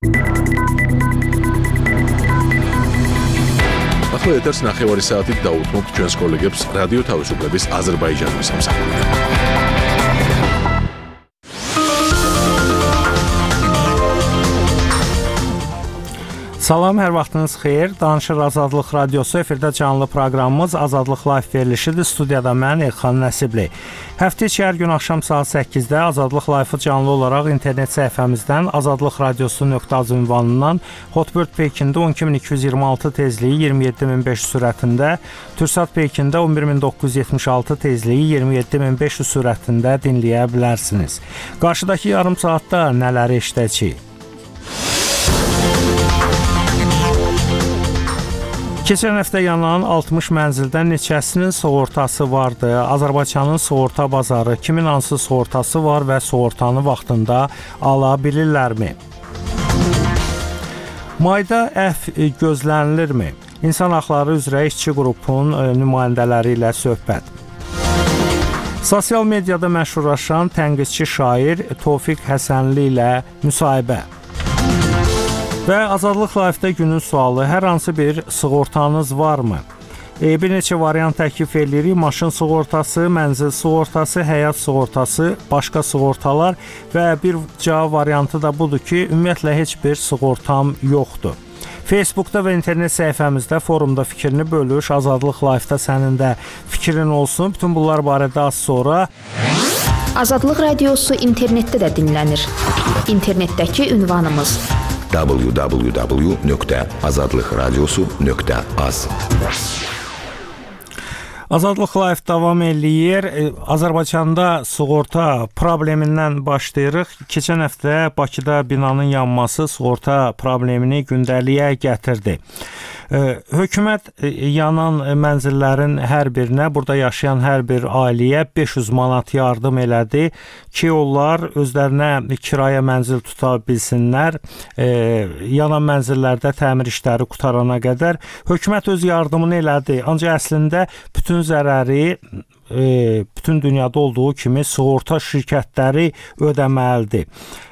ახლა ეთერს 9 საათით დაუთმობთ ჩვენს კოლეგებს რადიო თავისუფლების აზერბაიჯანის სამსახურიდან. Salam, hər vaxtınız xeyir. Danışır Azadlıq Radiosu, efirdə canlı proqramımız Azadlıq Live verilişidir. Studiyada mən Elxan Nəsibli. Həftə içi hər gün axşam saat 8-də Azadlıq Live-ı canlı olaraq internet səhifəmizdən azadlıqradiosu.az ünvanından Hotbird Pekində 12226 tezliyi 27500 sürətində, Türksat Pekində 11976 tezliyi 27500 sürətində dinləyə bilərsiniz. Qarşıdakı yarım saatda nələri eşidəcəyik? Keçən həftə yanan 60 mənzildən neçəsinin sığortası vardı? Azərbaycanın sığorta bazarı kimin hansı sığortası var və sığortanı vaxtında ala bilirlərmi? Mayda əfv gözlənilirmi? İnsan haqları üzrə işçi qrupun nümayəndələri ilə söhbət. Sosial mediada məşhurlaşan tənqidçi şair Tofiq Həsənli ilə müsahibə. Və Azadlıq Live-də günün sualı, hər hansı bir sığortanız varmı? Bir neçə variant təklif edirik. Maşın sığortası, mənzil sığortası, həyat sığortası, başqa sığortalar və bir cavab variantı da budur ki, ümumiyyətlə heç bir sığortam yoxdur. Facebookda və internet səhifəmizdə, forumda fikrini bölüş, Azadlıq Live-da sənin də fikrin olsun. Bütün bunlar barədə az sonra. Azadlıq Radiosu internetdə də dinlənir. İnternetdəki ünvanımız www.azadlıqradiosu.az. Azadlıq Live davam eləyir. Azərbaycanda sığorta problemindən başlayırıq. Keçən həftə Bakıda binanın yanması sığorta problemini gündəliyə gətirdi. Hökumət yanan mənzillərin hər birinə, burada yaşayan hər bir ailəyə 500 manat yardım elədi ki, onlar özlərinə kirayə mənzil tuta bilsinlər. Yanan mənzillərdə təmir işləri qutarana qədər hökumət öz yardımını elədi. Ancaq əslində bütün zərəri bütün dünyada olduğu kimi sığorta şirkətləri ödəməlidir.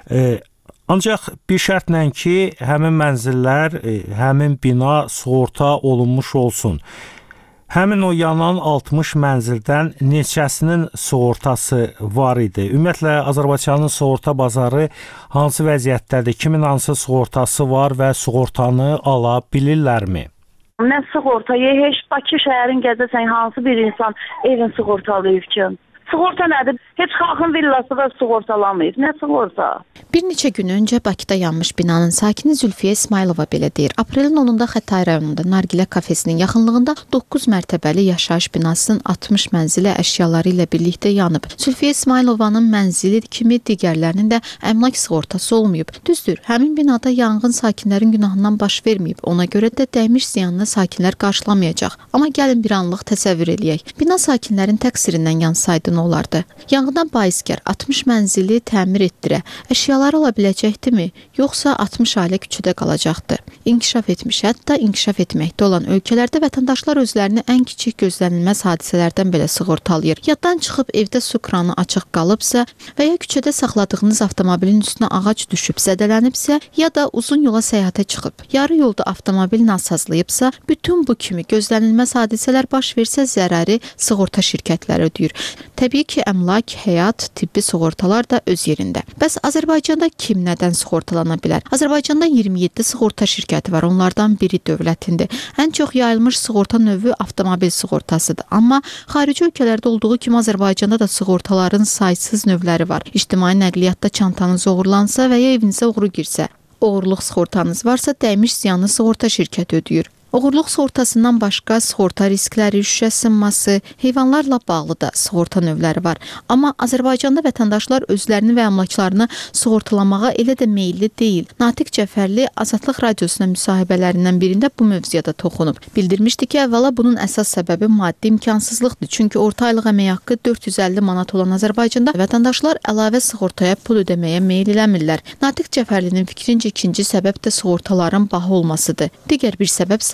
Ancaq bir şərtlə ki, həmin mənzillər, həmin bina sığorta olunmuş olsun. Həmin o yanan 60 mənzildən neçəsinin sığortası var idi? Ümumiyyətlə, Azərbaycanın sığorta bazarı hansı vəziyyətdədir? Kimin hansı sığortası var və sığortanı ala bilirlərmi? Nə sığortayı, heç Bakı şəhərin gəzəsən hansı bir insan evin sığortalayıb ki? Sığorta nədir? Heç xalqın villası da sığortalamayıb. Nə sığorta? Bir neçə gün öncə Bakıda yanmış binanın sakini Zülfiyə İsmailova belə deyir. Aprelin 10-da Xətai rayonunda Nargilə kafesinin yaxınlığında 9 mərtəbəli yaşayış binasının 60 mənzili əşyaları ilə birlikdə yanıb. Zülfiyə İsmailovanın mənzili kimi digərlərinin də əmlak sığortası olmayıb. Düzdür, həmin binada yanğın sakinlərin günahından baş verməyib. Ona görə də dəymiş ziyanını sakinlər qarşılamayacaq. Amma gəlin bir anlıq təsəvvür eləyək. Bina sakinlərin təqsirindən yansaydı nə olardı? Yanğından baisgər 60 mənzili təmir etdirə, əşyaları ala biləcəkdimi, yoxsa 60 ailə küçədə qalacaqdı? İnkişaf etmiş, hətta inkişaf etməkdə olan ölkələrdə vətəndaşlar özlərini ən kiçik gözlənilməz hadisələrdən belə sığortalayır. Yaddan çıxıb evdə su kranı açıq qalıbsa və ya küçədə saxladığınız avtomobilin üstünə ağac düşüb zədələnibsə, ya da uzun yola səyahətə çıxıb, yarı yolda avtomobil nasazlayıbsa, bütün bu kimi gözlənilməz hadisələr baş versə zərəri sığorta şirkətləri ödəyir. Təbii ki, əmlak, həyat, tibbi sığortalar da öz yerində. Bəs Azərbaycanda kim nədən sığortalana bilər? Azərbaycanda 27 sığorta şirkəti var. Onlardan biri dövlətindir. Ən çox yayılmış sığorta növü avtomobil sığortasıdır. Amma xarici ölkələrdə olduğu kimi Azərbaycanda da sığortaların saysız növləri var. İctimai nəqliyyatda çantanız oğurlansa və ya evinizə oğru girsə, oğurluq sığortanız varsa dəymiş ziyanı sığorta şirkəti ödəyir. Oğurluq sığortasından başqa sığorta riskləri, şüşə sınması, heyvanlarla bağlı da sığorta növləri var. Amma Azərbaycanda vətəndaşlar özlərini və əmlaklarını sığortalamağa elə də meylli deyil. Natiq Cəfərli Azadlıq Radiosuna müsahibələrindən birində bu mövzuya da toxunub. Bildirmişdi ki, əvvəla bunun əsas səbəbi maddi imkansızlıqdır. Çünki orta aylıq əmək haqqı 450 manat olan Azərbaycanda vətəndaşlar əlavə sığortaya pul ödəməyə meyl eləmirlər. Natiq Cəfərlinin fikrincə ikinci səbəb də sığortaların baha olmasıdır. Digər bir səbəb isə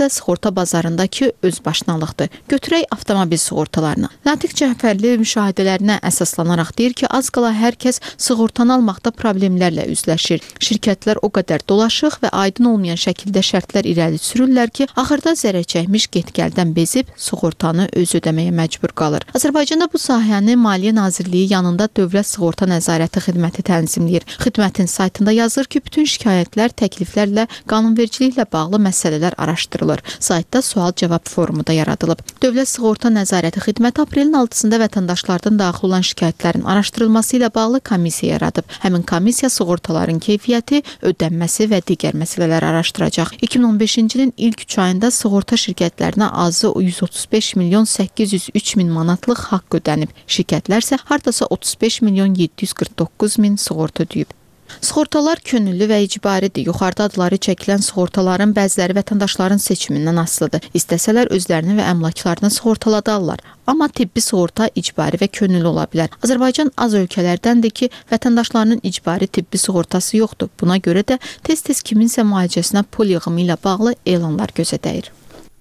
sığorta bazarındakı özbaşınalıqdır. Götürək avtomobil sığortalarına. Natiq Cəfərli müşahidələrinə əsaslanaraq deyir ki, az qala hər kəs sığortanı almaqda problemlərlə üzləşir. Şirkətlər o qədər dolaşıq və aydın olmayan şəkildə şərtlər irəli sürürlər ki, axırda zərər çəkmiş get-gəldən bezib sığortanı öz ödəməyə məcbur qalır. Azərbaycanda bu sahəni Maliyyə Nazirliyi yanında Dövlət Sığorta Nəzarəti Xidməti tənzimləyir. Xidmətin saytında yazır ki, bütün şikayətlər, təkliflərlə, qanunvericiliklə bağlı məsələlər araşdırılır. Saytda sual-cavab formu da yaradılıb. Dövlət Sığorta Nəzarəti Xidməti aprelin 6-sında vətəndaşlardan daxil olan şikayətlərin araşdırılması ilə bağlı komissiya yaradıb. Həmin komissiya sığortaların keyfiyyəti, ödənməsi və digər məsələləri araşdıracaq. 2015-ci ilin ilk 3 ayında sığorta şirkətlərinə azı 135 milyon 803 min manatlıq haqq ödənib. Şirkətlər isə hardasa 35 milyon 749 min sığorta ödəyib. Sığortalar könüllü və icbaridir. Yuxarıda adları çəkilən sığortaların bəziləri vətəndaşların seçimindən asılıdır. İstəsələr özlərini və əmlaklarını sığortaladarlar. Amma tibbi sığorta icbari və könüllü ola bilər. Azərbaycan az ölkələrdəndir ki, vətəndaşlarının icbari tibbi sığortası yoxdur. Buna görə də tez-tez kiminsə müalicəsinə pul yığımı ilə bağlı elanlar gözə dəyir.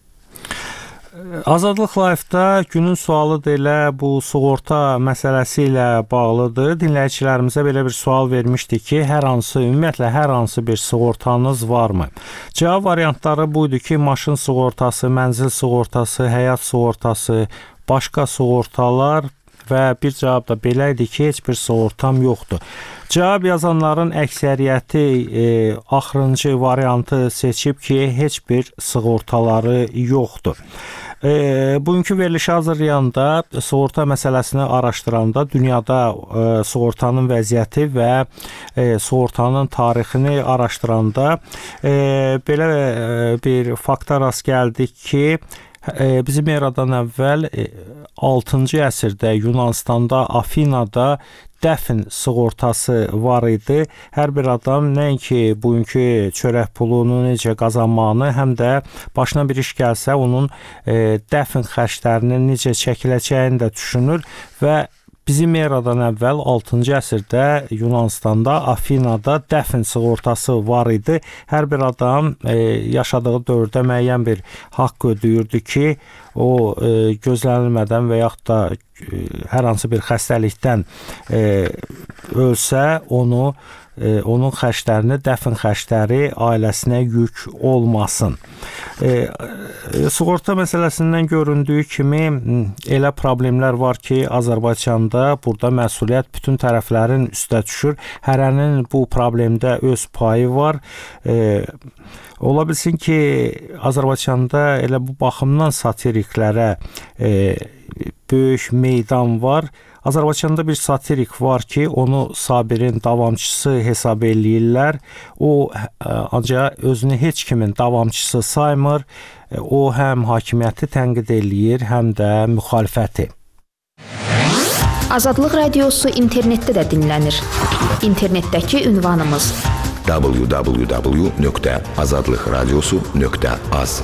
Azadlıq Live-da günün sualı da elə bu sığorta məsələsi ilə bağlıdır. Dinləyicilərimizə belə bir sual vermişdik ki, ümumiyyətlə hər hansı bir sığortanız varmı? Cavab variantları buydu ki, maşın sığortası, mənzil sığortası, həyat sığortası, başqa sığortalar və bir cavab da belə idi ki, heç bir sığortam yoxdur. Cavab yazanların əksəriyyəti axırıncı variantı seçib ki, heç bir sığortaları yoxdur. Bugünkü verilişi hazırlayanda, sığorta məsələsini araşdıranda, dünyada sığortanın vəziyyəti və sığortanın tarixini araşdıranda belə bir fakta rast gəldik ki, bizim eradan əvvəl 6-cı əsrdə Yunanistanda, Afinada dəfn sığortası var idi. Hər bir adam nəinki bugünkü çörək pulunu necə qazanmağını, həm də başına bir iş gəlsə onun dəfn xərclərinin necə çəkiləcəyini də düşünür və bizim eradan əvvəl 6-cı əsrdə Yunanistanda, Afinada dəfn sığortası var idi. Hər bir adam yaşadığı dövrdə müəyyən bir haqq ödəyirdi ki, o gözlənilmədən və yaxud da hər hansı bir xəstəlikdən ölsə, onun xərclərini, dəfn xərcləri ailəsinə yük olmasın. Sığorta məsələsindən göründüyü kimi elə problemlər var ki, Azərbaycanda burada məsuliyyət bütün tərəflərin üstə düşür. Hərənin bu problemdə öz payı var. Ola bilsin ki, Azərbaycanda elə bu baxımdan satiriklərə böyük meydan var. Azərbaycanda bir satirik var ki, onu Sabirin davamçısı hesab eləyirlər. O ancaq özünü heç kimin davamçısı saymır. O həm hakimiyyəti tənqid eləyir, həm də müxalifəti. Azadlıq Radiosu internetdə də dinlənir. İnternetdəki ünvanımız www.azadlıqradiosu.az.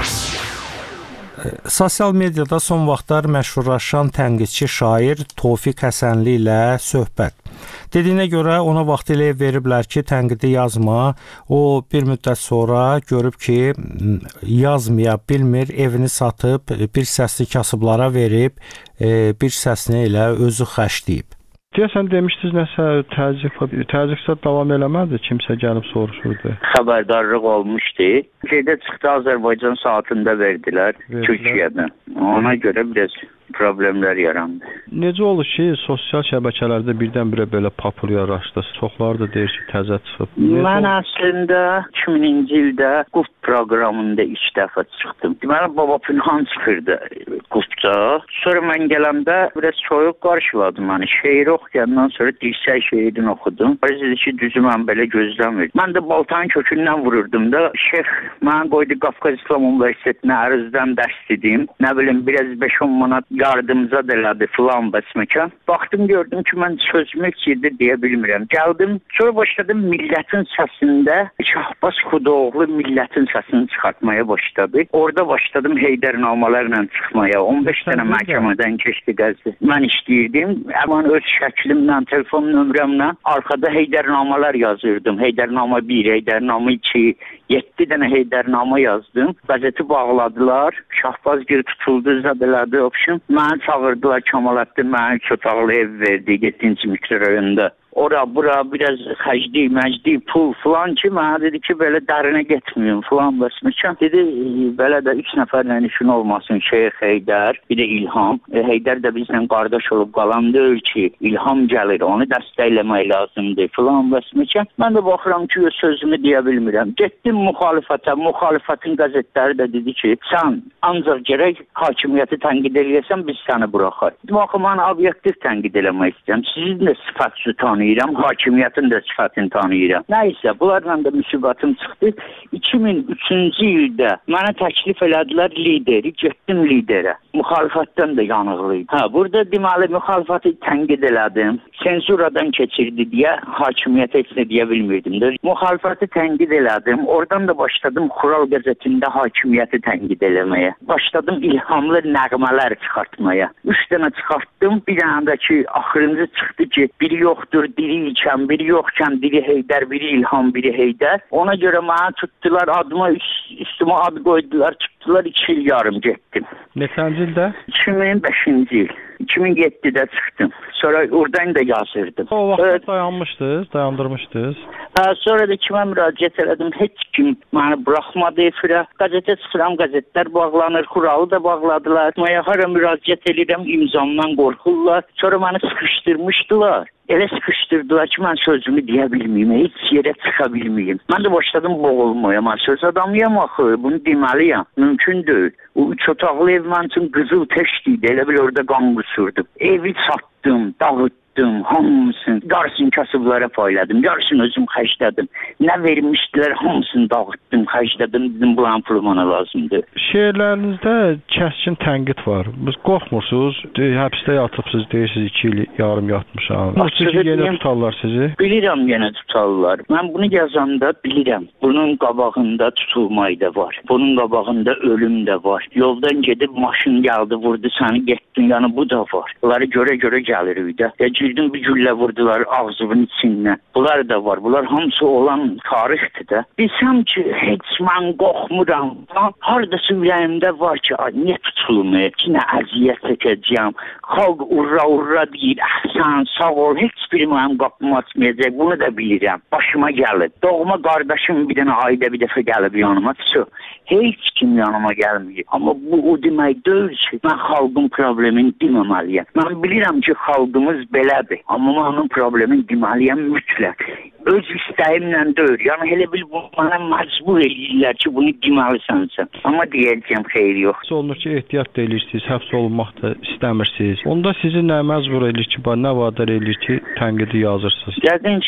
Sosial mediada son vaxtlar məşhurlaşan tənqidçi şair Tofiq Həsənli ilə söhbət. Dediyinə görə ona vaxtilə veriblər ki, tənqidi yazma. O bir müddət sonra görüb ki, yazmaya bilmir, evini satıb, bir səsli kasıblara verib, bir səsini elə özü xərcləyib. Deyəsən demişdiniz nəsə təzyiqsə davam eləmədi, kimsə gəlib soruşurdu. Xəbərdarlıq olmuşdu. Şeydə çıxdı, Azərbaycan saatında verdilər Türkiyədən. Ona görə biraz problemlər yarandı. Necə olur ki, sosial şəbəkələrdə birdən-birə belə populyarlaşdı? Çoxları da deyir ki, təzə çıxıb. Mən əslində 2000-ci ildə Quf proqramında ilk dəfə çıxdım. Deməli, Baba Pünhan çıxırdı Qufca. Sonra mən gələndə biraz soyuq qarşıladı məni. Şeir oxuyandan sonra dirsək şeirini oxudum. Dedi ki, düzü mən belə gözləmirdim. Mən də baltanın kökündən vururdum da. Şeyx mən qoydu Qafqaz İslam Universitetinə ərizdən dərs dedim. Nə bilim, biraz 5-10 manat yardımca elədi filan bəsməkən. Baxdım, gördüm ki, mən sözümü içində deyə bilmirəm. Gəldim, sonra başladım millətin səsində Şahbaz Xudoğlu millətin səsini çıxartmaya başladı. Orada başladım heydərnamalarla çıxmaya. 15 dənə məhkəmədən keçdi qəzet. Mən işləyirdim. Mən öz şəklimlə, telefon nömrəmlə arxada heydərnamalar yazırdım. Heydərnama 1, heydərnama 2, 7 dənə Heydərnamə yazdım. Qəzeti bağladılar. Şahbazgil tutuldu, zədələdi option. Məni çağırdılar Kemaləddin, mənə 3 otaqlı ev verdi 7-ci mikrorayonda. Ora bura biraz xərcli, məcdi, pul falan ki, mənə dedi ki, belə dərinə getməyim falan bəsməkən. Dedi, belə də 3 nəfərlə işin olmasın, Şeyx Heydər, bir də İlham. Heydər də bizlə qardaş olub qalan deyil ki, İlham gəlir, onu dəstəkləmək lazımdır falan bəsməkən. Mən də baxıram ki, sözümü deyə bilmirəm. Getdim müxalifətə, müxalifətin qəzetləri də dedi ki, sən ancaq gərək hakimiyyəti tənqid eləyəsən, biz səni buraxar. Baxın, mən obyektiv tənqid eləmək istəyəm. Sizin də sifətinizi tanıyıram, hakimiyyətin də sifətini tanıyıram. Nəysə, bunlarla da müsibətim çıxdı. 2003-cü ildə mənə təklif elədilər lideri, getdim liderə. Müxalifətdən də yanıqlıydı. Burada deməli müxalifəti tənqid elədim. Senzuradan keçirdi deyə hakimiyyətə heç nə deyə bilmirdim. Müxalifəti tənqid elədim. Oradan da başladım Xural qəzetində hakimiyyəti tənqid eləməyə. Başladım ilhamlı nəğmələr çıxartmaya. 3 dənə çıxartdım. Bir dənə də ki, axırıncı çıxdı ki, biri yoxdur, diri ikən, biri yoxkən, diri Heydər, biri İlham, biri Heydər. Ona görə mənə tutdular, adıma üstümə ad qoydular, tutdular 2 il yarım getdim. Neçənci ildə? 2005-ci il. 2007-də çıxdım. Sonra oradan da yazırdım. O vaxt dayanmışdınız, dayandırmışdınız. Sonra da kimə müraciət elədim, heç kim məni buraxmadı efirə. Qəzetə çıxıram, qəzetlər bağlanır, Xuralı da bağladılar. Maya hara müraciət edirəm, imzamdan qorxurlar. Sonra məni sıxışdırmışdılar. Elə sıxışdırdılar ki, mən sözümü deyə bilməyim, heç yerə çıxa bilməyim. Mən də başladım boğulmaya. Mən söz adamıyam axı, bunu deməliyəm. Mümkün deyil. O 3 otaqlı ev mənim üçün qızıl teşkiydi. Elə bil orada qan qusurdum. Evi satdım, dağıtdım, hamısını. Yarısını kasıblara payladım, yarısını özüm xərclədim. Nə vermişdilər, hamısını dağıtdım, xərclədim. Dedim, bulan pulu mənə lazımdır. Şeirlərinizdə kəskin tənqid var. Siz qorxmursunuz, həbsdə yatıbsınız, deyirsiniz 2 il yarım yatmışam. Yenə tutarlar sizi? Bilirəm, yenə tutarlar. Mən bunu yazanda bilirəm. Bunun qabağında tutulmayı da var. Bunun qabağında ölüm də var. Yoldan gedib maşın gəldi, vurdu səni, getdin, yəni bu da var. Bunları görə gəlirik də. Girdim bir güllə vurdular ağzımın içindən. Bunlar da var. Bunlar hamısı olan tarixdir də. Bilsəm ki, heç mən qorxmuram. Haradası ürəyimdə var ki, niyə tutulmayır ki, nə əziyyət çəkəcəyəm. Xalq urra deyir, əhsən, sağ ol, heç biri mənim qapımı açmayacaq. Bunu da bilirəm. Başıma gəlir. Doğma qardaşım bir dənə ayda bir dəfə gəlib yanıma. Heç kim yanıma gəlmir. Amma bu o demək deyil ki, mən xalqın problemini deməməliyəm. Mən bilirəm ki, xalqımız belədir. Amma mənim problemim deməliyəm mütləq. Öz istəyimlə deyil. Yəni elə bil bu mənə məcbur eləyirlər ki, bunu deməlisənsən. Amma deyəcəm xeyir yox. Olunur ki, ehtiyat da eləyirsiniz, həbs olunmaq da istəmirsiniz. Onda sizi nə məcbur eləyir ki, nə vadar eləyir ki, tənqidi yazırsınız?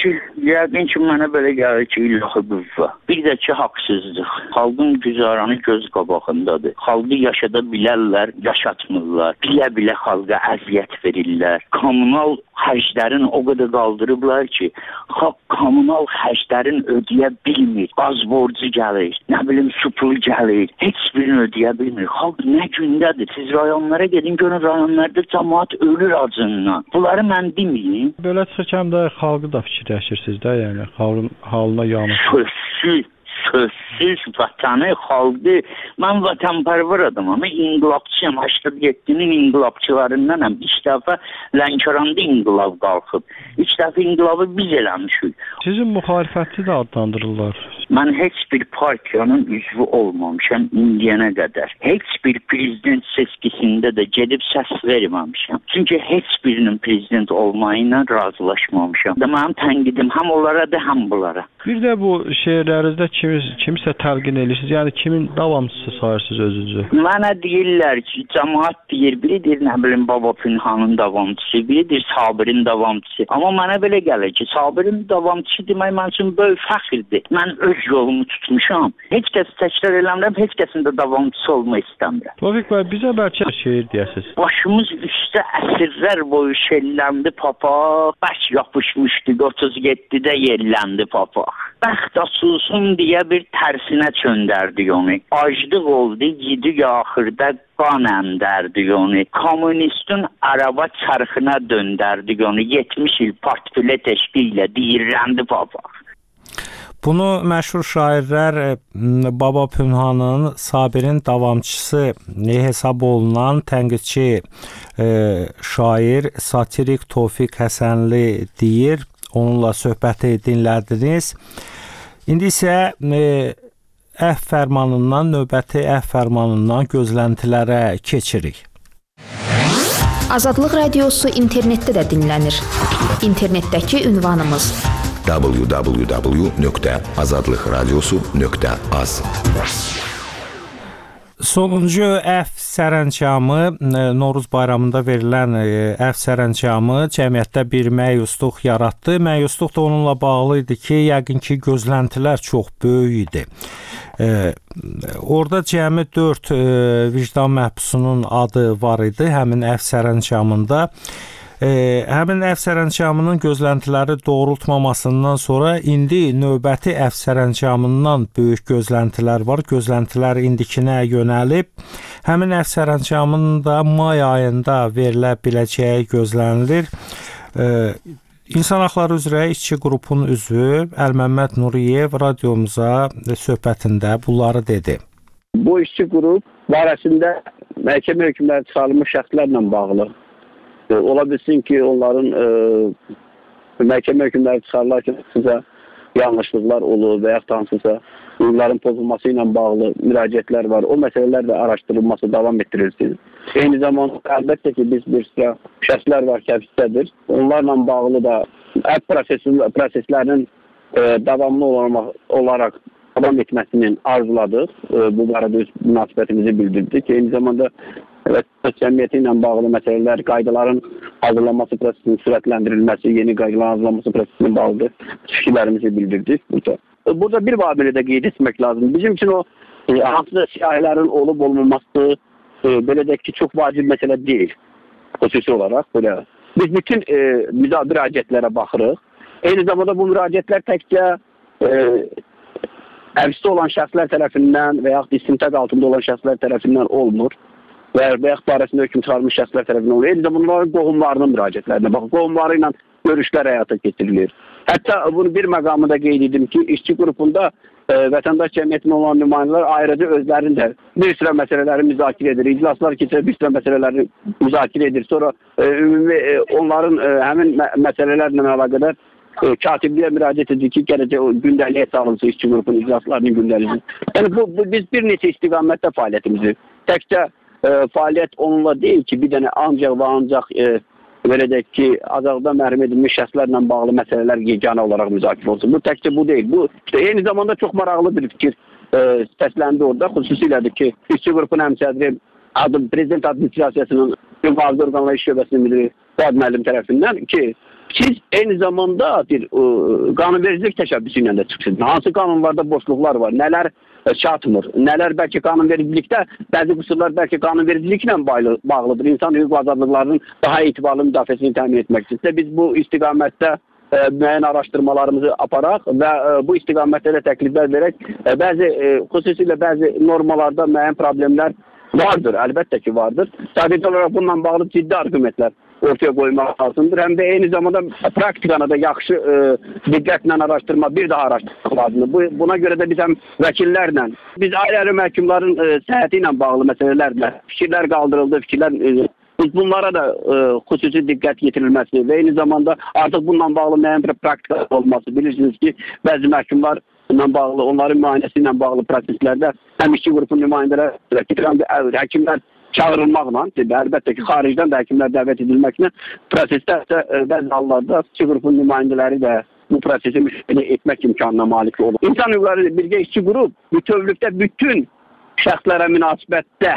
Yəqin ki, mənə belə gəlir ki, ilahi qüvvə. Bir də ki, haqsızlıq. Xalqın güzaranı göz qabağındadır. Xalqı yaşada bilərlər, yaşatmırlar. Bilə-bilə xalqa əziyyət verirlər. Kommunal xərclərin o qədər qaldırıblar ki, xalq kommunal xərclərin ödəyə bilmir. Qaz borcu gəlir, nə bilim su pulu gəlir. Heç birini ödəyə bilmir. Xalq nə gündədir? Siz rayonlara gedin, görün rayonlarda cəmaət ölür acından. Bunları mən deməyim. Belə çıxırkən də xalqı da fikirləşirsiniz də, yəni xalqın halına yanır. Sözsüz vətəni, xalqı. Mən vətənpərvər adamam. İnqilabçıyam. 87-nin inqilabçılarındanam. 3 dəfə Lənkəranda inqilab qalxıb. 3 dəfə inqilabı biz eləmişik. Sizin müxalifətçi də adlandırırlar. Mən heç bir partiyanın üzvü olmamışam indiyənə qədər. Heç bir prezident seçkisində də gedib səs verməmişəm. Çünki heç birinin prezident olmayı ilə razılaşmamışam. Mənim tənqidim həm onlara da, həm bunlara. Bir də bu şeirlərinizdə kimsə təlqin edirsiniz, yəni kimin davamçısı sayırsınız özünüzü? Mənə deyirlər ki, cəmaət deyir, biridir nə bilim Baba Pünhanın davamçısı, biridir Sabirin davamçısı. Amma mənə belə gəlir ki, Sabirin davamçısı demək mənim üçün böyük fəxirdir. Mən öz yolumu tutmuşam. Heç kəs təkrar eləmirəm, heç kəsin də davamçısı olmaq istəmirəm. Tofiq bəy, bizə bəlkə şeir deyəsiniz. Başımız üstə əsrlər boyu şelləndi papaq, bək yapışmışdı 37-də yerləndi papaq. Bəxt açılsın deyə bir tərsinə çöndərdi onu. Aclıq oldu, yedi axırda qan əndərdi onu. Kommunistin araba çarxına döndərdi onu. 70 il partbilet eşqi ilə deyirləndi papaq. Bunu məşhur şairlər Baba Pünhanın, Sabirin davamçısı hesab olunan tənqidçi şair, satirik Tofiq Həsənli deyir. Onunla söhbəti dinlədiniz. İndi isə əfv fərmanından, növbəti əfv fərmanından gözləntilərə keçirik. Azadlıq Radiosu internetdə də dinlənir. İnternetdəki ünvanımız www.azadlıqradiosu.az. Sonuncu əfv sərəncamı, Novruz bayramında verilən əfv sərəncamı cəmiyyətdə bir məyusluq yaratdı. Məyusluq da onunla bağlı idi ki, yəqin ki, gözləntilər çox böyük idi. Orada cəmi 4 vicdan məhbusunun adı var idi həmin əfv sərəncamında. Həmin əfv sərəncamının gözləntiləri doğrultmamasından sonra indi növbəti əfv sərəncamından böyük gözləntilər var. Gözləntilər indikinə yönəlib. Həmin əfv sərəncamının da may ayında verilə biləcəyi gözlənilir. İnsan Haqları üzrə işçi qrupun üzvü Əlməmməd Nuriyev radiomuza söhbətində bunları dedi. Bu işçi qrup barəsində məhkəmə hökmləri çıxarılmış şəxslərlə bağlı. Ola bilsin ki, onların məhkəmə hökmləri çıxarılarkən sizə yanlışlıqlar olur və yaxud hansısa hüquqların pozulması ilə bağlı müraciətlər var. O məsələlər də araşdırılması davam etdirilsin. Eyni zamanda əlbəttə ki, biz bir sıra şəxslər var ki, həbsdədir. Onlarla bağlı da proseslərinin davamlı olaraq davam etməsinin arzuladıq. Bu barədə öz münasibətimizi bildirdik. Eyni zamanda cəmiyyəti ilə bağlı məsələlər, qaydaların hazırlanması prosesinin sürətləndirilməsi, yeni qaydaların hazırlanması prosesinin bağlı fikirlərimizi bildirdik burada. Burada bir vabili də qeyd etmək lazım. Bizim üçün o hansısa siyahilərin olub-olmaması belə də ki, çox vacib məsələ deyil. Xüsusi olaraq belə. Biz bütün müraciətlərə baxırıq. Eyni zamanda bu müraciətlər təkcə həbsdə olan şəxslər tərəfindən və yaxud istintaq altında olan şəxslər tərəfindən olmur. Və yaxud barəsində hökm çıxarılmış şəxslər tərəfindən olur. Eyni zamanda onların qohumlarının müraciətlərinə baxın. Qohumları ilə görüşlər həyata keçirilir. Hətta bunu bir məqamı da qeyd edim ki, işçi qrupunda vətəndaş cəmiyyətinin olan nümayəndələr ayrıca özlərində bir sıra məsələləri müzakirə edir. İclaslar keçir, bir sıra məsələləri müzakirə edir. Sonra ümumi onların həmin məsələlərlə əlaqədar katibliyə müraciət edir ki, gələcək gündəliyə salınsa işçi qrupunun iclaslarının gündəliyi. Yəni biz bir neçə istiqamətdə fəaliyyətimizi təkcə fəaliyyət onunla deyil ki, bir dənə ancaq və ancaq belə deyək ki, azadlıqdan məhrum edilmiş şəxslərlə bağlı məsələlər yeganə olaraq müzakirə olsun. Bu təkcə bu deyil. Bu eyni zamanda çox maraqlı bir fikir səsləndi orada. Xüsusilədir ki, işçi qrupunun həmsədri Prezident Administrasiyasının müvafiq orqanlar iş şöbəsinin müdiri Fuad müəllim tərəfindən ki, siz eyni zamanda bir qanunvericilik təşəbbüsü ilə də çıxırsınız. Hansı qanunlarda boşluqlar var, nələr çatmır, nələr bəlkə qanunvericilikdə, bəzi qüsurlar bəlkə qanunvericiliklə bağlıdır. İnsan hüquq və azadlıqlarının daha etibarlı müdafiəsini təmin etmək üçün. Biz bu istiqamətdə müəyyən araşdırmalarımızı aparaq və bu istiqamətdə də təkliflər verək. Xüsusilə bəzi normalarda müəyyən problemlər vardır, əlbəttə ki vardır. Sadəcə olaraq bununla bağlı ciddi argumentlər ortaya qoymaq lazımdır. Həm də eyni zamanda praktikanı da yaxşı diqqətlə araşdırma, bir daha araşdırmaq lazımdır. Buna görə də biz həm vəkillərlə, biz ayrı məhkumların səhhəti ilə bağlı məsələlərlə fikirlər qaldırıldı, biz bunlara da xüsusi diqqət yetirilməsi və eyni zamanda artıq bununla bağlı müəyyən bir praktika olması. Bilirsiniz ki, bəzi məhkumlar ilə bağlı, onların müayinəsi ilə bağlı proseslərdə həm işçi qrupunun nümayəndələri, həm də həkimlər çağırılmaqla, əlbəttə ki, xaricdən də həkimlər dəvət edilməklə prosesdə bəzi hallarda işçi qrupunun nümayəndələri də bu prosesi müşahidə etmək imkanına malik olur. İnsan hüquqları birgə işçi qrup bütövlükdə bütün şəxslərə münasibətdə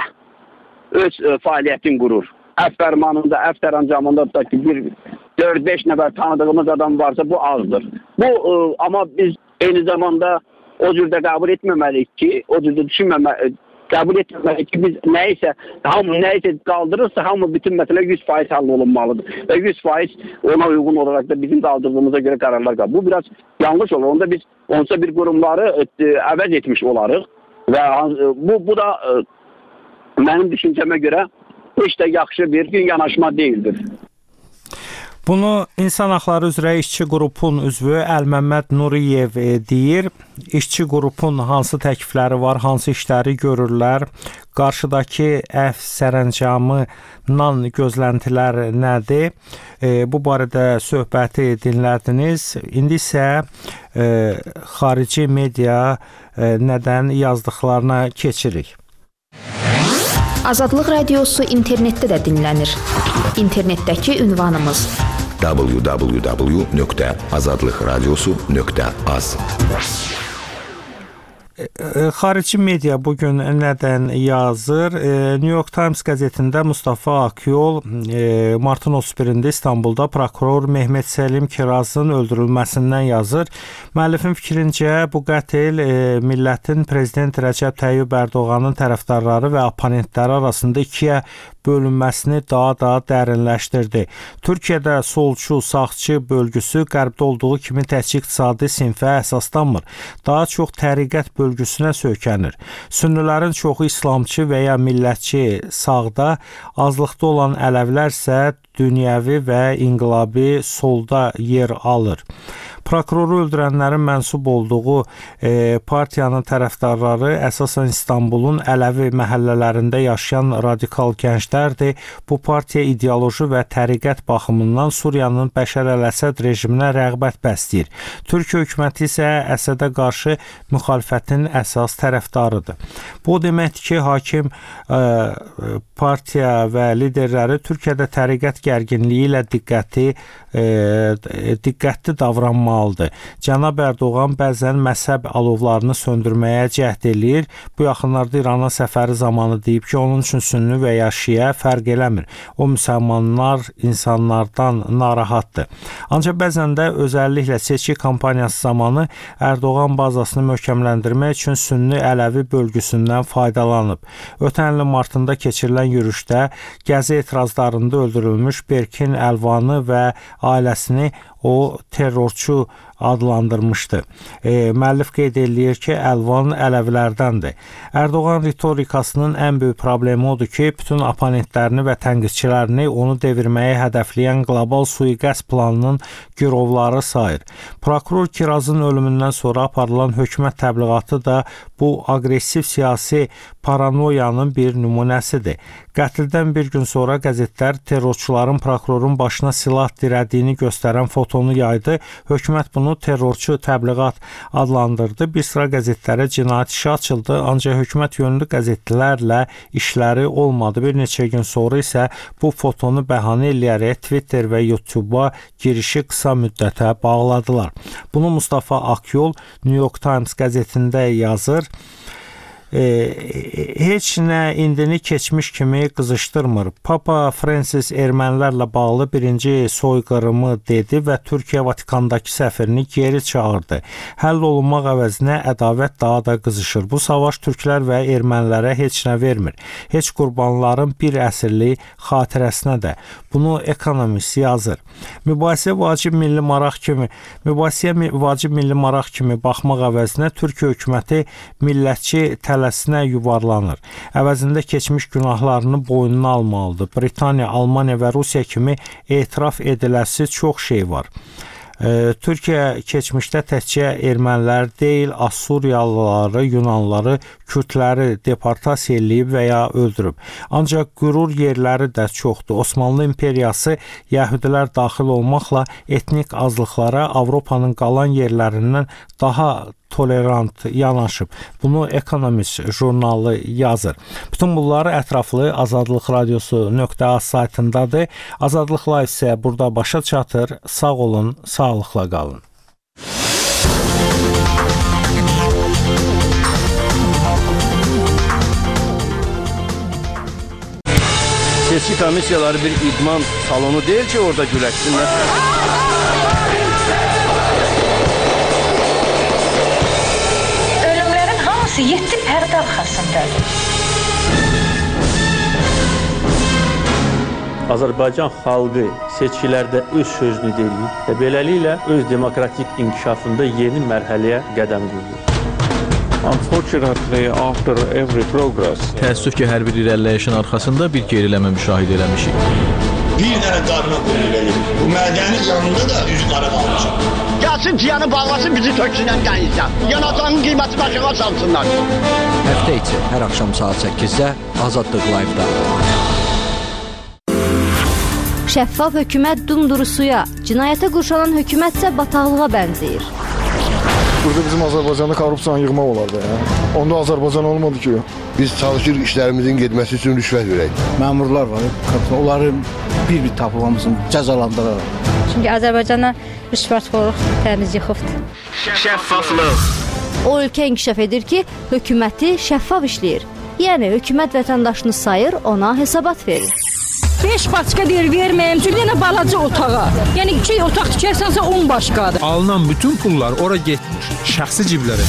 öz fəaliyyətini qurur. Əfv fərmanında, əfv sərəncamında da ki, 4-5 nəfər tanıdığımız adam varsa bu azdır. Bu, amma biz eyni zamanda o cürdə qəbul etməməliyik ki, o cürdə qəbul etməməliyik ki, biz nəyisə qaldırırsa, hamı bütün məsələ 100% həll olunmalıdır. Və 100% ona uyğun olaraq da bizim qaldırdığımıza görə qərarlar qalır. Bu biraz yanlış olur. Onda biz onsa bir qurumları əvəz etmiş olarıq. Və bu da mənim düşüncəmə görə heç də yaxşı bir gün yanaşma deyildir. Bunu İnsan Haqları üzrə İşçi qrupun üzvü Əlməmməd Nuriyev deyir. İşçi qrupun hansı təklifləri var, hansı işləri görürlər, qarşıdakı əfv sərəncamından gözləntilər nədir? Bu barədə söhbəti dinlədiniz. İndi isə xarici media nədən yazdıqlarına keçirik. Azadlıq Radiosu internetdə də dinlənir. İnternetdəki ünvanımız www.azadlıqradiosu.az. Xarici media bugün nədən yazır? New York Times qəzetində Mustafa Akyol martın 31-də İstanbulda prokuror Mehmet Selim Kirazın öldürülməsindən yazır. Müəllifin fikrincə bu qətl millətin prezident Rəcəb Tayyib Ərdoğanın tərəfdarları və oponentləri arasında ikiyə bölünməsini daha da dərinləşdirdi. Türkiyədə solçu, sağçı bölgüsü qərbdə olduğu kimi təkcə iqtisadi sinfə əsaslanmır. Daha çox təriqət bölgüsünə söykənir. Sünnilərin çoxu İslamçı və ya millətçi sağda, azlıqda olan Ələvlər isə dünyəvi və inqilabi solda yer alır. Prokuroru öldürənlərin mənsub olduğu partiyanın tərəfdarları əsasən İstanbulun Ələvi məhəllələrində yaşayan radikal gənclərdir. Bu partiya ideoloji və təriqət baxımından Suriyanın Bəşər əl-Əsəd rejiminə rəğbət bəsləyir. Türkiyə hökuməti isə Əsədə qarşı müxalifətin əsas tərəfdarıdır. Bu deməkdir ki, hakim partiya və liderləri Türkiyədə təriqət gərginliyi ilə diqqətli davranmalıdır. Cənab Ərdoğan bəzən məzhəb alovlarını söndürməyə cəhd eləyir. Bu yaxınlarda İrana səfəri zamanı deyib ki, onun üçün sünni və ya şiə fərq eləmir. O müsəlmanlar insanlardan narahatdır. Ancaq bəzən də özəlliklə seçki kampaniyası zamanı Ərdoğan bazasını möhkəmləndirmək üçün sünni Ələvi bölgüsündən faydalanıb. Ötən ilin martında keçirilən yürüşdə gəzi etirazlarında öldürülmüş Berkin Əlvanı və ailəsini o terrorçu adlandırmışdı. Müəllif qeyd eləyir ki, Əlvan Ələvilərdəndir. Ərdoğan ritorikasının ən böyük problemi odur ki, bütün oponentlərini və tənqidçilərini onu devirməyə hədəfləyən qlobal sui-qəsd planının girovları sayır. Prokuror Kirazın ölümündən sonra aparılan hökumət təbliğatı da bu aqressiv siyasi paranoyanın bir nümunəsidir. Qətldən bir gün sonra qəzetlər terrorçuların prokurorun başına silah dirədiyini göstərən fotonu yaydı. Hökumət bunu terrorçu təbliğat adlandırdı. Bir sıra qəzetlərə cinayət işi açıldı, ancaq hökumət yönlü qəzetlilərlə işləri olmadı. Bir neçə gün sonra isə bu fotonu bəhanə eləyərək Twitter və YouTube-a girişi qısa müddətə bağladılar. Bunu Mustafa Akyol New York Times qəzetində yazır. Heç nə indini keçmiş kimi qızışdırmır. Papa Francis ermənilərlə bağlı birinci soyqırımı dedi və Türkiyə Vatikandakı səfirini geri çağırdı. Həll olunmaq əvəzinə ədavət daha da qızışır. Bu savaş türklər və ermənilərə heç nə vermir. Heç qurbanların bir əsrlik xatirəsinə də. Bunu Economist yazır. Mübahisəyə vacib milli maraq kimi baxmaq əvəzinə Türkiyə hökuməti millətçi tələsinə yuvarlanır. Əvəzində keçmiş günahlarını boynuna almalıdır. Britaniya, Almaniya və Rusiya kimi etiraf ediləsi çox şey var. Türkiyə keçmişdə təkcə ermənilər deyil, Assuriyalıları, Yunanları, Kürdləri deportasiya eləyib və ya öldürüb. Ancaq qürur yerləri də çoxdur. Osmanlı imperiyası yəhudilər daxil olmaqla etnik azlıqlara Avropanın qalan yerlərindən daha tolerant yanaşıb. Bunu Economist jurnalı yazır. Bütün bunları ətraflı Azadlıq Radiosu.az saytındadır. Azadlıq Live isə burada başa çatır. Sağ olun, sağlıqla qalın. Seçki komissiyaları bir idman salonu deyil ki, orada güləşsinlər. Ölümlərin hamısı 7 pərdə arxasındadır. Azərbaycan xalqı seçkilərdə öz sözünü deyir və beləliklə öz demokratik inkişafında yeni mərhələyə qədəm qoyur. Unfortunately, after every progress, təəssüf ki, hər bir irəliləyişin arxasında bir geriləmə müşahidə eləmişik. bir dənə qarına qoyulur verir. Bu mədənin yanında da üzü qara qalmışam. Gəlsin tiyanı bağlasın, bizi töksünən qəyinsən. Yanacağın qiyməti başına salsınlar. Həftə içi hər axşam saat 8-də Azadlıq Live-da. Şəffaf hökumət dumdurusuya, cinayətə qurşanan hökumət isə bataqlığa bənzəyir. Burada bizim Azərbaycanda korrupsiyanı yığmaq olardı ya. Onda Azərbaycan olmadı ki. Biz çalışırıq işlərimizin getməsi üçün rüşvət verək. Məmurlar var, onları bir-bir tapıb hamısını cəzalandıraraq. Çünki Azərbaycana rüşvətxorluq təmiz yıxıbdır. Şəffaflıq. O ölkə inkişaf edir ki, hökuməti şəffaf işləyir. Yəni hökumət vətəndaşını sayır, ona hesabat verir. 5 başqa deyir verməyim, çünki yenə balaca otağa. Yəni 2 otaq tikərsənsə 10 başqadır. Alınan bütün pullar ora getmir, şəxsi ciblərə.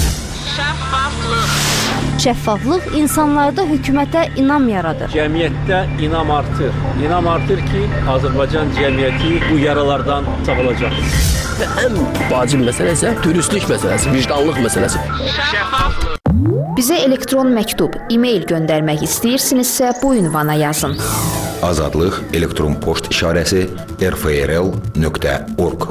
Şəffaflıq insanlarda hökumətə inam yaradır. Cəmiyyətdə inam artır. İnam artır ki, Azərbaycan cəmiyyəti bu yaralardan sağalacaq. Və ən vacib məsələ isə dürüstlük məsələsi, vicdanlıq məsələsi. Şəffaflıq. Bizə elektron məktub, e-mail göndərmək istəyirsinizsə bu ünvana yazın. Azadlıq elektron poçt işarəsi rfrl.org.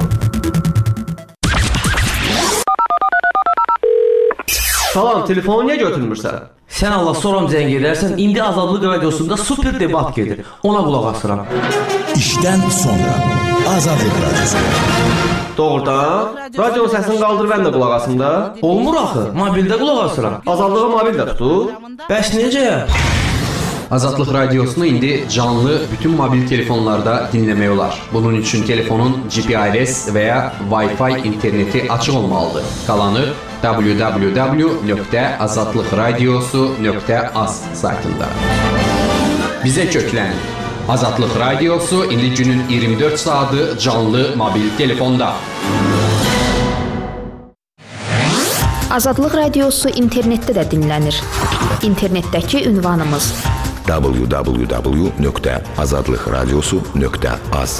Salam, telefonu niyə götürmürsən? Sən Allah soram zəng edərsən, indi Azadlıq radiosunda super debat gedir. Ona qulaq asıram. İşdən sonra Azadlıq radiosu. Doğrudan? Radio səsini qaldır, mən də qulaq asım da. Olmur axı, mobildə qulaq asıram. Azadlığı mobildə tutur. Bəs necə? Azadlıq radiosunu indi canlı bütün mobil telefonlarda dinləmək olar. Bunun üçün telefonun GPRS və ya Wi-Fi interneti açıq olmalıdır. Qalanı www.azadlıqradiosu.az saytında. Bizə köklənin. Azadlıq radiosu indi günün 24 saatı canlı mobil telefonda. Azadlıq radiosu internetdə də dinlənir. İnternetdəki ünvanımız www.azadlıqradiosu.az.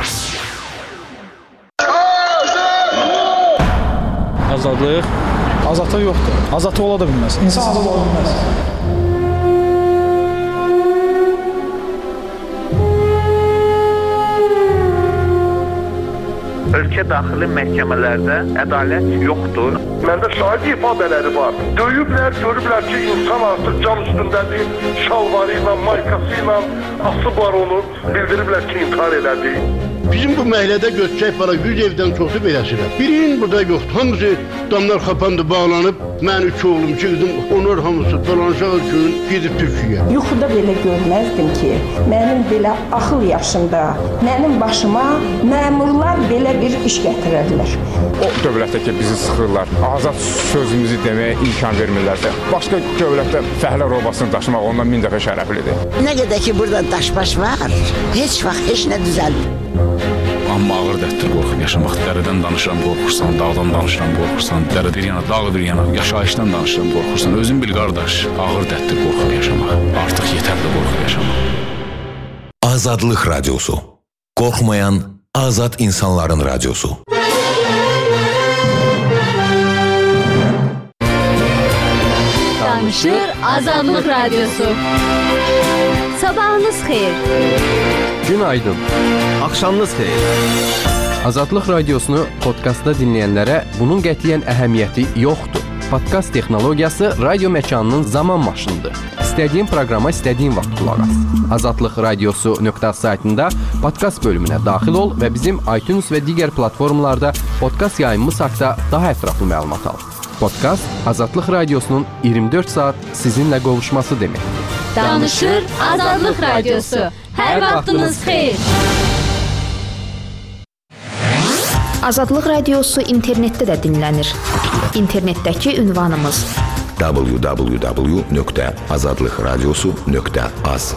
Azadlıq? Azadlıq yoxdur. Azadlıq ola da bilməz. İnsan azad ola bilməz. Ölkə daxili məhkəmələrdə ədalət yoxdur. Məndə şahid ifadələri var. Döyüblər, görüblər ki, insan artıq can üstündədir, şalvarı ilə, maykası ilə asıblar onu, bildiriblər ki, intihar elədi. Bizim bu məhəllədə göçəcək para 100 evdən çoxu beləsirəm. Birinin burada yoxdur. Hamısı damlar xapandı, bağlanıb. Mən 3 oğlum, 2 qızım, onlar hamısı dolanacaq üçün gedib Türkiyəyə. Yuxuda belə görməzdim ki, mənim belə axıl yaşında, mənim başıma məmurlar belə bir iş gətirərlər. O dövlətdə ki, bizi sıxırlar, azad sözümüzü deməyə imkan vermirlərsə, başqa dövlətdə fəhlə robasını daşımaq ondan 1000 dəfə şərəflidir. Nə qədər ki, burada daşbaş var, heç vaxt heç nə düzəlmir. Amma ağır dərddir qorxub yaşamaq. Dərədən danışıram, qorxursan, dağdan danışıram, qorxursan, dərə bir yana, dağ bir yana, yaşayışdan danışıram, qorxursan. Özün bil qardaş, ağır dərddir qorxub yaşamaq. Artıq yetərli qorxub yaşamaq. Azadlıq radiosu. Qorxmayan azad insanların radiosu. Danışır Azadlıq radiosu. Sabahınız xeyir. Günaydın. Axşamınız xeyir. Azadlıq radiosunu podkastda dinləyənlərə bunun qətiyyən əhəmiyyəti yoxdur. Podkast texnologiyası radio məkanının zaman maşınıdır. İstədiyin proqrama istədiyin vaxt qulaq as. Azadlıqradiosu.az saytında podkast bölümünə daxil ol və bizim iTunes və digər platformalarda podkast yayımımız haqqında daha ətraflı məlumat al. Podkast Azadlıq radiosunun 24 saat sizinlə qovuşması deməkdir. Danışır Azadlıq radiosu. Hər vaxtınız xeyir. Azadlıq radiosu internetdə də dinlənir. İnternetdəki ünvanımız www.azadlıqradiosu.az.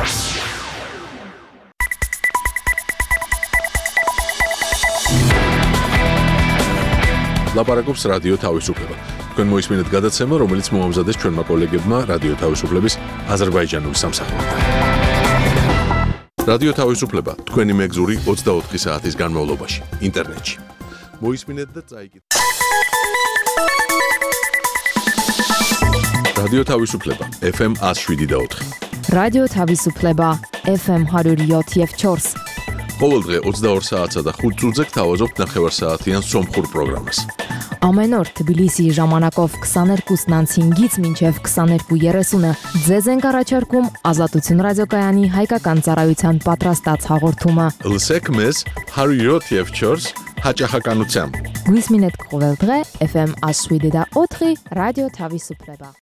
ლაპარაკობს რადიო თავისუფლება. თქვენ მოისმინეთ გადაცემა, რომელიც მოამზადეს ჩვენმა კოლეგებმა რადიო თავისუფლების აზერბაიჯანული სამსახურიდან. რადიო თავისუფლება თქვენი მეგზური 24 საათის განმავლობაში ინტერნეტში. მოისმინეთ და წაიკითხეთ. რადიო თავისუფლება FM 107.4. რადიო თავისუფლება FM 107.4. ყოველდღე 22 საათსა და 5 წუთზე გთავაზობთ ნახევარსაათიან სომხურ პროგრამას. Ամեն օր Թբիլիսիի ժամանակով 22:05-ից մինչև 22:30-ը ձեզ ենք առաջարկում Ազատություն ռադիոկայանի հայկական ծառայության պատրաստած հաղորդումը։ Լսեք մեզ 107.4 հաճախականությամբ։ Գույս մինետ կողել դղե FM ասուիդեդա օթրի ռադիո թավի սուպրեբա։